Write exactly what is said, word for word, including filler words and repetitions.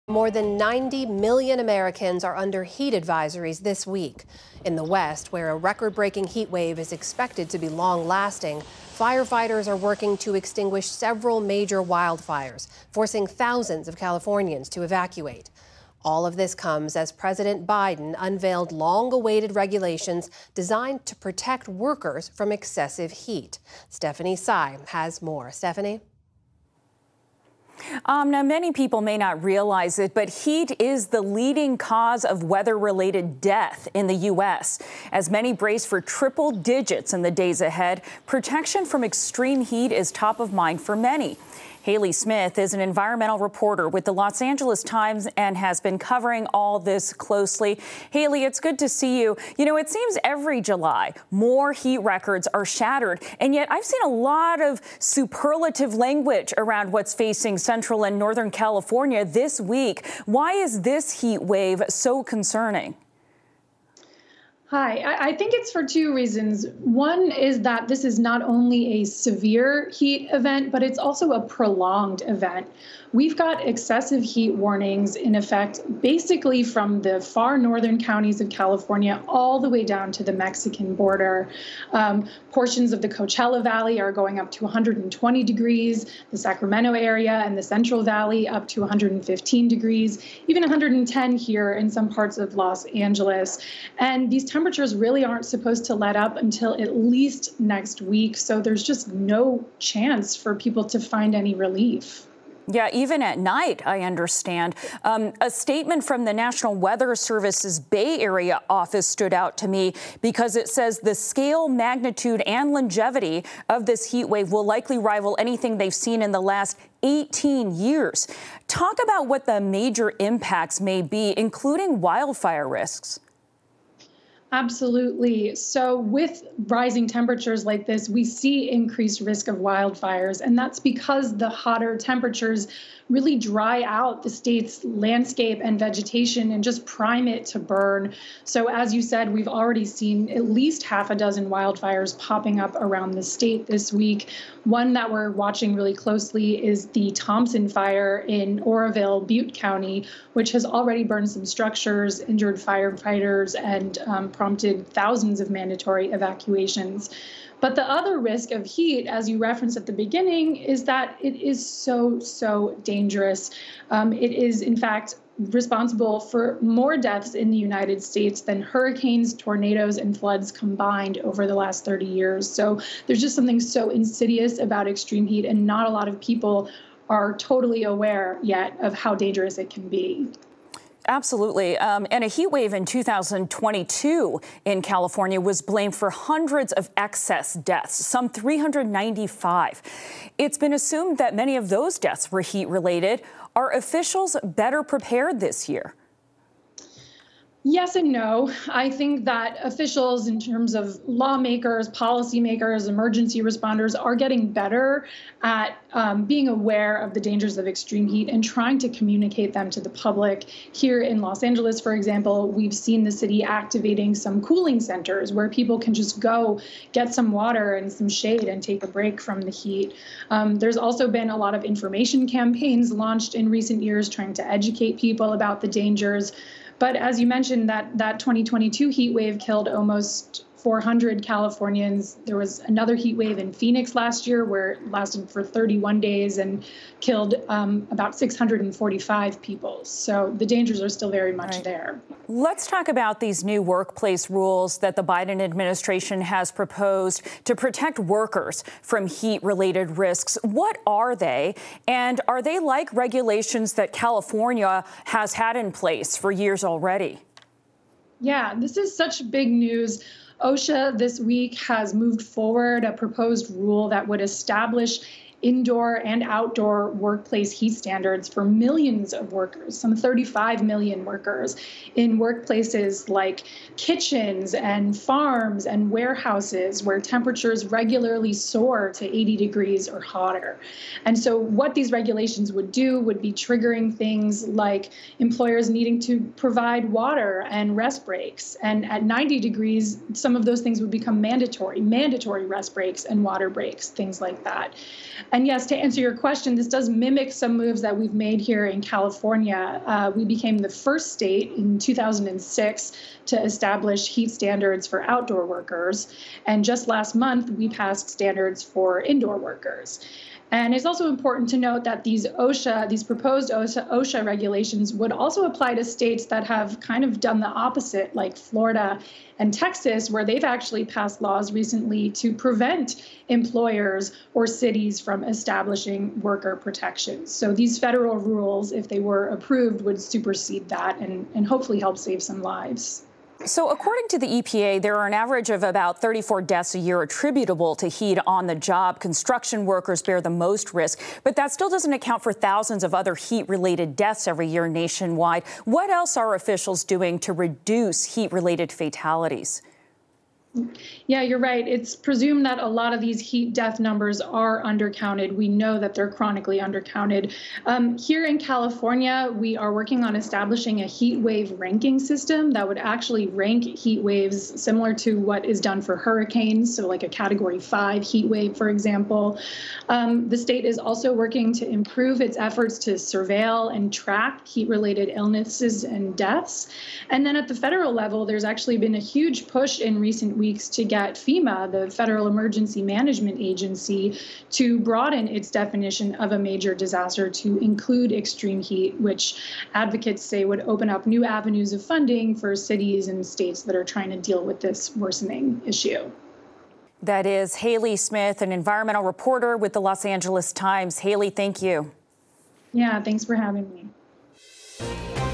More than ninety million Americans are under heat advisories this week. In the West, where a record-breaking heat wave is expected to be long-lasting, firefighters are working to extinguish several major wildfires, forcing thousands of Californians to evacuate. All of this comes as President Biden unveiled long-awaited regulations designed to protect workers from excessive heat. Stephanie Sy has more. Stephanie? Um, now, many people may not realize it, but heat is the leading cause of weather-related death in the U S. As many brace for triple digits in the days ahead, protection from extreme heat is top of mind for many. Haley Smith is an environmental reporter with the Los Angeles Times and has been covering all this closely. Haley, it's good to see you. You know, it seems every July more heat records are shattered, and yet I've seen a lot of superlative language around what's facing Central and Northern California this week. Why is this heat wave so concerning? Hi, I think it's for two reasons. One is that this is not only a severe heat event, but it's also a prolonged event. We've got excessive heat warnings in effect basically from the far northern counties of California all the way down to the Mexican border. Um, portions of the Coachella Valley are going up to one hundred twenty degrees, the Sacramento area and the Central Valley up to one hundred fifteen degrees, even one hundred ten here in some parts of Los Angeles. And these temperatures really aren't supposed to let up until at least next week, so there's just no chance for people to find any relief. Yeah, even at night, I understand. Um, a statement from the National Weather Service's Bay Area office stood out to me because it says the scale, magnitude, and longevity of this heat wave will likely rival anything they've seen in the last eighteen years. Talk about what the major impacts may be, including wildfire risks. Absolutely. So with rising temperatures like this, we see increased risk of wildfires, and that's because the hotter temperatures really dry out the state's landscape and vegetation and just prime it to burn. So as you said, we've already seen at least half a dozen wildfires popping up around the state this week. One that we're watching really closely is the Thompson Fire in Oroville, Butte County, which has already burned some structures, injured firefighters, and um, prompted thousands of mandatory evacuations. But the other risk of heat, as you referenced at the beginning, is that it is so, so dangerous. Um, it is, in fact, responsible for more deaths in the United States than hurricanes, tornadoes, and floods combined over the last thirty years. So there's just something so insidious about extreme heat, and not a lot of people are totally aware yet of how dangerous it can be. Absolutely. Um, and a heat wave in two thousand twenty-two in California was blamed for hundreds of excess deaths, some three hundred ninety-five. It's been assumed that many of those deaths were heat related. Are officials better prepared this year? Yes and no. I think that officials, in terms of lawmakers, policymakers, emergency responders, are getting better at um, being aware of the dangers of extreme heat and trying to communicate them to the public. Here in Los Angeles, for example, we've seen the city activating some cooling centers where people can just go get some water and some shade and take a break from the heat. Um, there's also been a lot of information campaigns launched in recent years trying to educate people about the dangers. But as you mentioned, that, that twenty twenty-two heat wave killed almost four hundred Californians. There was another heat wave in Phoenix last year where it lasted for thirty-one days and killed um, about six hundred forty-five people. So the dangers are still very much right. there. Let's talk about these new workplace rules that the Biden administration has proposed to protect workers from heat-related risks. What are they? And are they like regulations that California has had in place for years already? Yeah, this is such big news. OSHA this week has moved forward a proposed rule that would establish indoor and outdoor workplace heat standards for millions of workers, some thirty-five million workers in workplaces like kitchens and farms and warehouses where temperatures regularly soar to eighty degrees or hotter. And so what these regulations would do would be triggering things like employers needing to provide water and rest breaks. And at ninety degrees, some of those things would become mandatory, mandatory rest breaks and water breaks, things like that. And yes, to answer your question, this does mimic some moves that we've made here in California. Uh, we became the first state in two thousand six to establish heat standards for outdoor workers. And just last month, we passed standards for indoor workers. And it's also important to note that these OSHA, these proposed OSHA, OSHA regulations would also apply to states that have kind of done the opposite, like Florida and Texas, where they've actually passed laws recently to prevent employers or cities from establishing worker protections. So these federal rules, if they were approved, would supersede that and, and hopefully help save some lives. So according to the E P A, there are an average of about thirty-four deaths a year attributable to heat on the job. Construction workers bear the most risk, but that still doesn't account for thousands of other heat-related deaths every year nationwide. What else are officials doing to reduce heat-related fatalities? Yeah, you're right. It's presumed that a lot of these heat death numbers are undercounted. We know that they're chronically undercounted. Um, here in California, we are working on establishing a heat wave ranking system that would actually rank heat waves similar to what is done for hurricanes, so like a category five heat wave, for example. Um, the state is also working to improve its efforts to surveil and track heat-related illnesses and deaths. And then at the federal level, there's actually been a huge push in recent weeks weeks to get FEMA, the Federal Emergency Management Agency, to broaden its definition of a major disaster to include extreme heat, which advocates say would open up new avenues of funding for cities and states that are trying to deal with this worsening issue. That is Haley Smith, an environmental reporter with the Los Angeles Times. Haley, thank you. Yeah, thanks for having me.